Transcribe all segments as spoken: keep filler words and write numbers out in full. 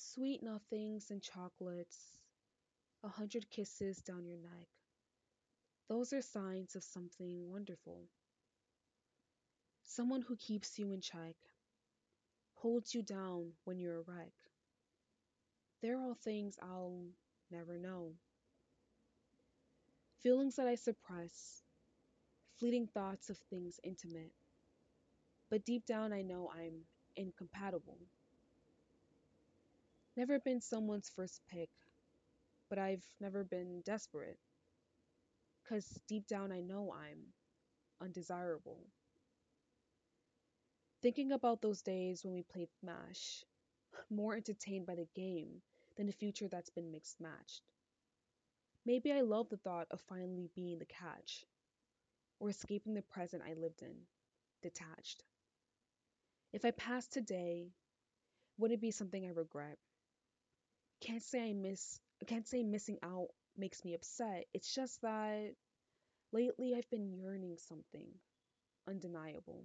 Sweet nothings and chocolates, a hundred kisses down your neck. Those are signs of something wonderful. Someone who keeps you in check, holds you down when you're a wreck. They're all things I'll never know. Feelings that I suppress, fleeting thoughts of things intimate. But deep down, I know I'm incompatible. Never been someone's first pick, but I've never been desperate. Because deep down, I know I'm undesirable. Thinking about those days when we played MASH, more entertained by the game than the future that's been mixed matched. Maybe I love the thought of finally being the catch, or escaping the present I lived in, detached. If I passed today, would it be something I regret? Can't say I miss can't say missing out makes me upset. It's just that lately I've been yearning something undeniable.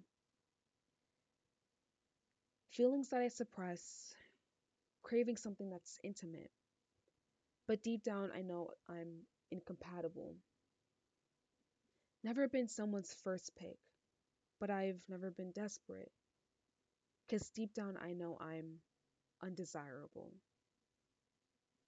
Feelings that I suppress, craving something that's intimate. But deep down I know I'm incompatible. Never been someone's first pick, but I've never been desperate. Because deep down I know I'm undesirable.